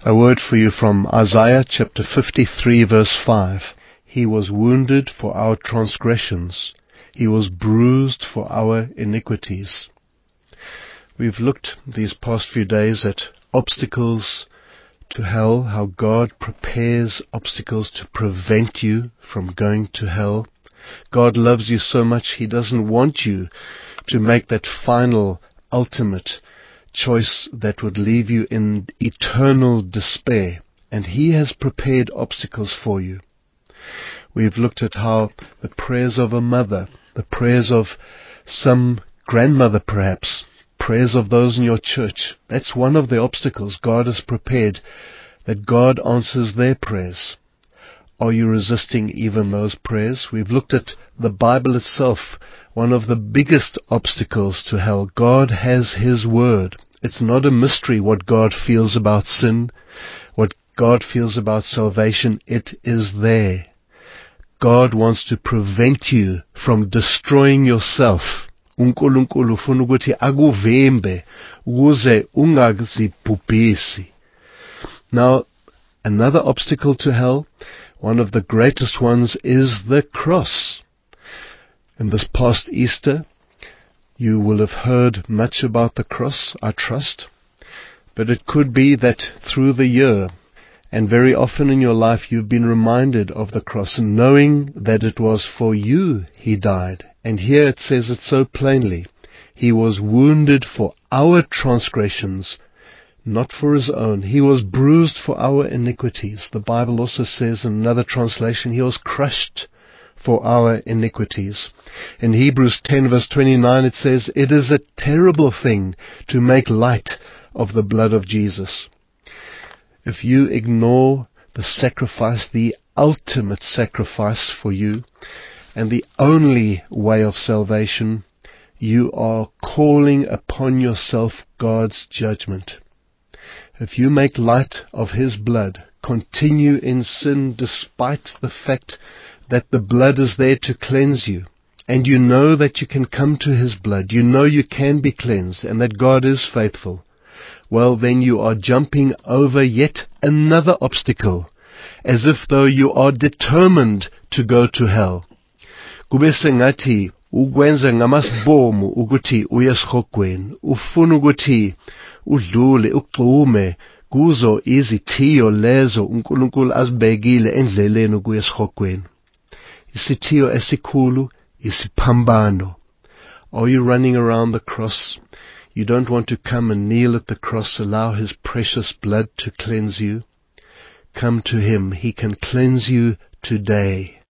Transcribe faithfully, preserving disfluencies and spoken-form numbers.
A word for you from Isaiah chapter fifty-three verse five. He was wounded for our transgressions. He was bruised for our iniquities. We've looked these past few days at obstacles to hell, how God prepares obstacles to prevent you from going to hell. God loves you so much, He doesn't want you to make that final, ultimate choice that would leave you in eternal despair. And He has prepared obstacles for you. We've looked at how the prayers of a mother, the prayers of some grandmother perhaps, prayers of those in your church, that's one of the obstacles God has prepared, that God answers their prayers. Are you resisting even those prayers? We've looked at the Bible itself, one of the biggest obstacles to hell. God has His Word. It's not a mystery what God feels about sin, what God feels about salvation. It is there. God wants to prevent you from destroying yourself. uNkulunkulu ufuna ukuthi akuvimbe ukuze ungazibhubhisi. Now, another obstacle to hell, one of the greatest ones, is the cross. In this past Easter, you will have heard much about the cross, I trust. But it could be that through the year, and very often in your life, you've been reminded of the cross, and knowing that it was for you He died. And here it says it so plainly. He was wounded for our transgressions, not for His own. He was bruised for our iniquities. The Bible also says in another translation, He was crushed for our iniquities. In Hebrews ten verse twenty-nine it says, it is a terrible thing to make light of the blood of Jesus. If you ignore the sacrifice, the ultimate sacrifice for you, and the only way of salvation, you are calling upon yourself God's judgment. If you make light of His blood, continue in sin despite the fact that the blood is there to cleanse you, and you know that you can come to His blood, you know you can be cleansed, and that God is faithful, well then you are jumping over yet another obstacle, as if though you are determined to go to hell. Kube sengathi ukwenza ngamasibomu ukuthi uye esihogweni, ufuna ukuthi udlule ugxume kuzo izithiyo lezo uNkulunkulu azibekile endleleni ukuya esihogweni. Isithiyo esikhulu isiphambano. Are you running around the cross? You don't want to come and kneel at the cross, allow His precious blood to cleanse you. Come to Him. He can cleanse you today.